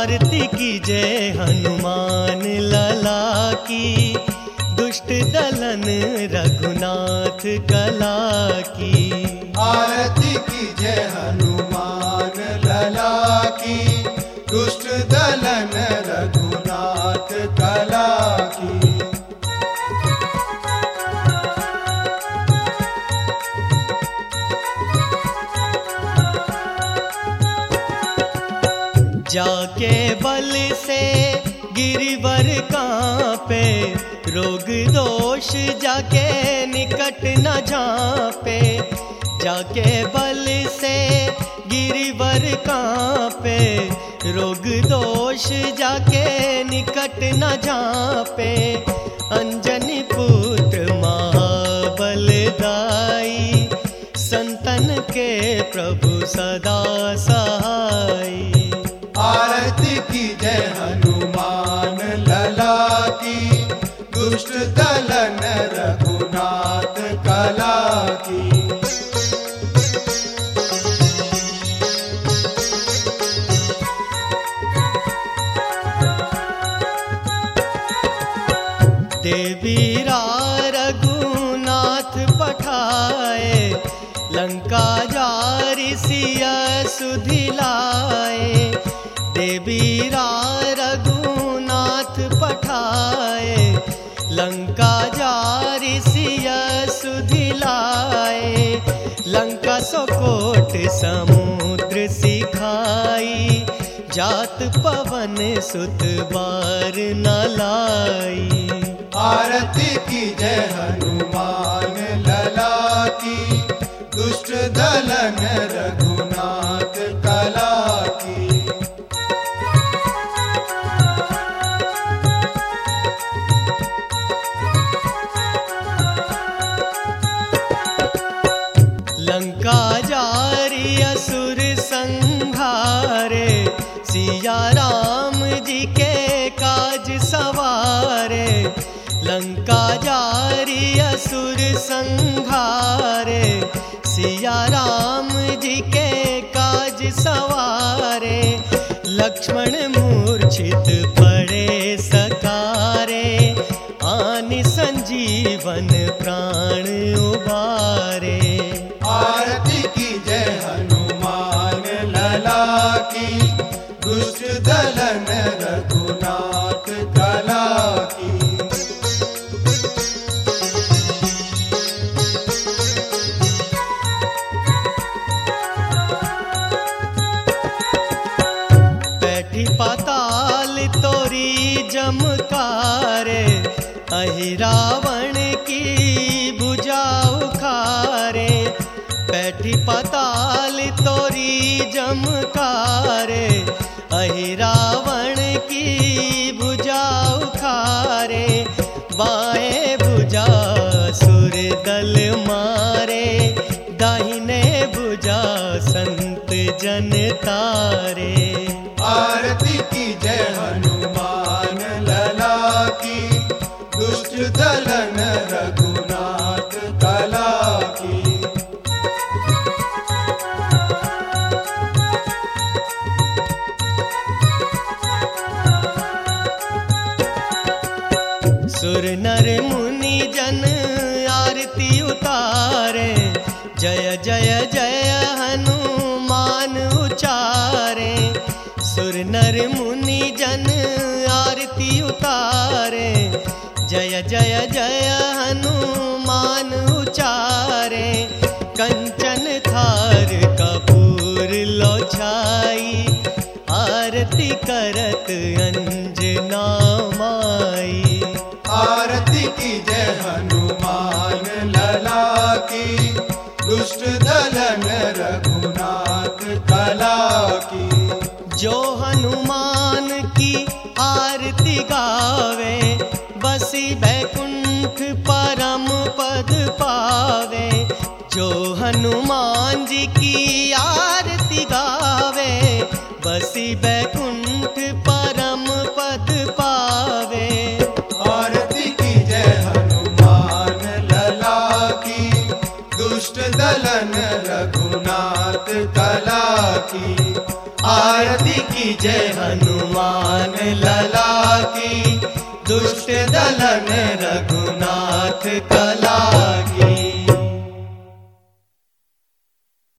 आरती कीजय हनुमान लला की, दुष्ट दलन रघुनाथ कला की। आरती कीजय हनुमान लला की, दुष्ट दलन रघुनाथ कला की। जाके बल से गिरिवर कांपे, रोग दोष जाके निकट न झांपे। जाके बल से गिरिवर कांपे, रोग दोष जाके निकट न झांपे। अंजनी पुत्र महाबलदाई, संतन के प्रभु सदा सहाई। आरती कीजय हनुमान लला की, दुष्ट दलन रघुनाथ कला की। देवीरा रघुनाथ पठाए, लंका जारि सिया सुधिलाए। देवीरा रघुनाथ पठाए, लंका जारि सिया सुधिलाए। लंका सोकोट समुद्र सिखाई, जात पवन सुत बार न लाई। आरती कीजय हनुमान लला की, दुष्ट दलन रघुनाथ कला की। लंका जारि असुर संघारे, सिया राम जी के काज सवारे। लंका जारि असुर संघारे, सिया राम जी के काज सवारे। लक्ष्मण मूर्छित पड़े सकारे, आनि संजीवन प्राण उबारे। आरती कीजय हनुमान लला की, दुष्ट दलन रघुनाथ कला की। बैठी पाताल तोरी जमकारे, अहि रावण की भुजा उखारे। बैठी पाताल तोरी जमकारे, अहि रावण की भुजा उखारे। बाएं भुजा सुर दल मारे, दाहिने भुजा संत जन तारे। आरती कीजय हनुमान लला की, दुष्ट दलन रघुनाथ कला की। सुर नर मुनि जन आरती उतारे, जय जय जय हनुमान उचारे। सुर नर मुनि जन आरती उतारे, जय जय जय हनुमान उचारे। कंचन थार कपूर लो छाई, आरती करत अंजना माई। आरती कीजय हनुमान लला की, दुष्ट दलन रघुनाथ कला की। जो हनुमान की आरती गावे, बसी बैकुंठ परम पद पावे। जो हनुमान जी की आरती गावे, बसी बैकुंठ परम पद पावे। आरती कीजय हनुमान लला की, दुष्ट दलन रघुनाथ कला की। आरती की जय हनुमान लला की, दुष्ट दलन रघुनाथ कला की।